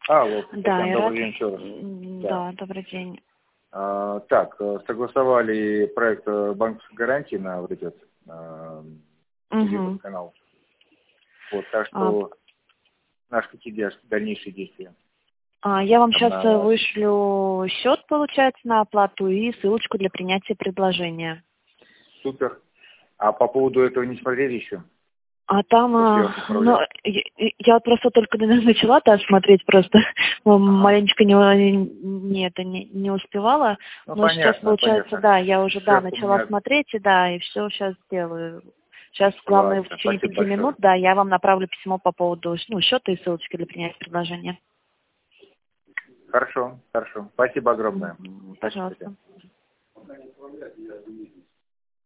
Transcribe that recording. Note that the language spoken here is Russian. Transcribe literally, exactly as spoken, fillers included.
Алло, Да, Татьяна, я добрый рад. день еще раз. М, Да. Да, добрый день. А, так, э, согласовали проект э, банковской гарантии на вот этот э, Угу. канал. Вот, так А, что наши какие дальш- дальнейшие действия? а, я вам Там сейчас на вышлю счет, получается, на оплату и ссылочку для принятия предложения. супер. А по поводу этого не смотрели еще? А там, То, что я а, вам ну, отправлял. я, я вот просто только начала да, смотреть просто, Ага. маленечко не, не, это, не, не успевала, Ну, но сейчас, понятно, получается, понятно. да, я уже, да, Сейчас у начала меня... смотреть, и да, и все сейчас сделаю. Сейчас, главное, в Ладно, течение спасибо пяти минут, большое. да, я вам направлю письмо по поводу, ну, счета и ссылочки для принятия предложения. Хорошо, хорошо. Спасибо огромное. Мгм. Спасибо, Татьяна. Пожалуйста.